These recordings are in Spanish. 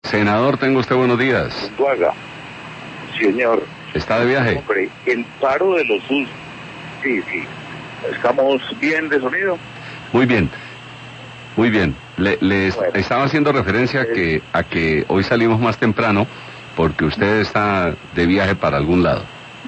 Senador, tenga usted buenos días. Duaga, señor. ¿Está de viaje? Hombre, el paro de los usos. Sí. ¿Estamos bien de sonido? Muy bien. Muy bien. Le Bueno. estaba haciendo referencia a que hoy salimos más temprano porque usted está de viaje para algún lado.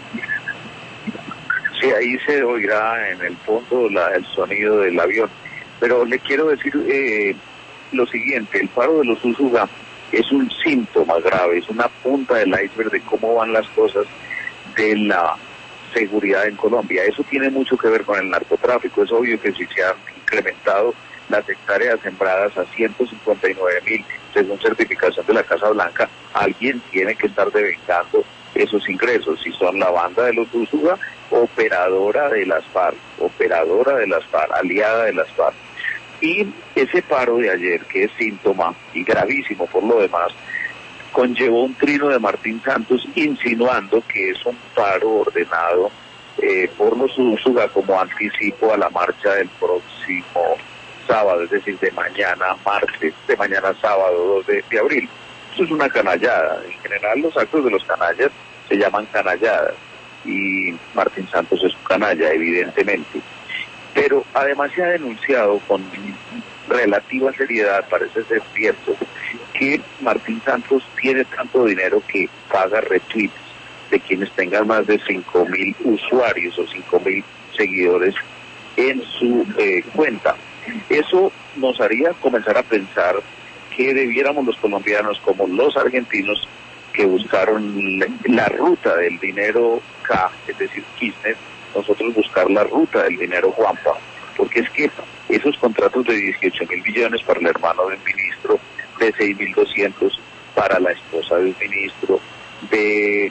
Sí, ahí se oirá en el fondo el sonido del avión. Pero le quiero decir lo siguiente, el paro de los Usuga es un síntoma grave, es una punta del iceberg de cómo van las cosas de la seguridad en Colombia. Eso tiene mucho que ver con el narcotráfico. Es obvio que si se han incrementado las hectáreas sembradas a 159.000, según certificación de la Casa Blanca, alguien tiene que estar devengando esos ingresos. Si son la banda de los Usuga, operadora de las FARC, aliada de las FARC. Y ese paro de ayer, que es síntoma y gravísimo por lo demás, conllevó un trino de Martín Santos insinuando que es un paro ordenado por los Usuga como anticipo a la marcha del próximo sábado, es decir, de mañana martes, de mañana sábado 2 de abril. Eso es una canallada. En general los actos de los canallas se llaman canalladas y Martín Santos es un canalla, evidentemente. Pero además se ha denunciado con relativa seriedad, parece ser cierto, que Martín Santos tiene tanto dinero que paga retweets de quienes tengan más de 5.000 usuarios o 5.000 seguidores en su cuenta. Eso nos haría comenzar a pensar que debiéramos los colombianos, como los argentinos, que buscaron la ruta del dinero K, es decir, Kirchner, nosotros buscar la ruta del dinero Juanpa, porque es que esos contratos de 18.000 millones para el hermano del ministro, de 6.200 para la esposa del ministro, de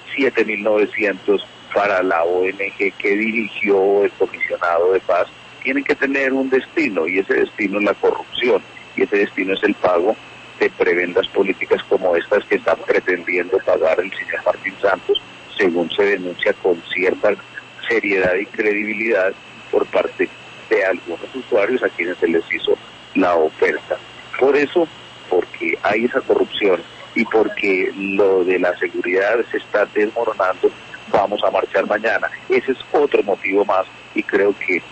7.900 para la ONG que dirigió el comisionado de paz, tienen que tener un destino, y ese destino es la corrupción, y ese destino es el pago de prebendas políticas como estas que está pretendiendo pagar el señor Martín Santos, según se denuncia con cierta seriedad y credibilidad por parte de algunos usuarios a quienes se les hizo la oferta. Por eso, porque hay esa corrupción y porque lo de la seguridad se está desmoronando, vamos a marchar mañana. Ese es otro motivo más, y creo que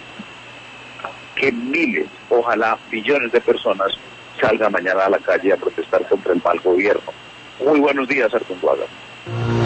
miles, ojalá millones de personas salgan mañana a la calle a protestar contra el mal gobierno. Muy buenos días, Arturo Duaga.